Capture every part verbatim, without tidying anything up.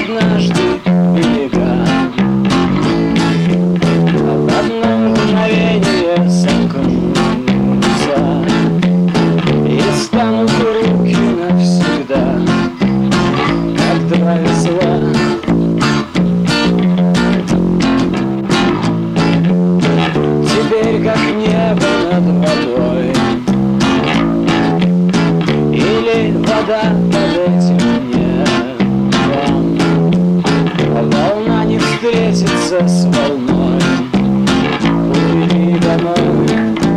однажды берега в одно мгновение сомкнутся и станут руки навсегда, как два весла. Теперь как небо над водой или вода под этим небом, волна не встретится с волной, плыви домой.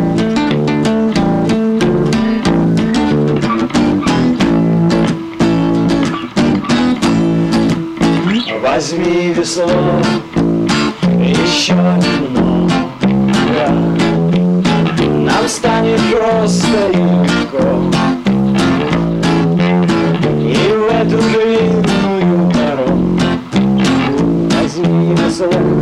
Возьми весло, еще немного, нам станет просто и легко, и в эту длинную дорогу возьми весло.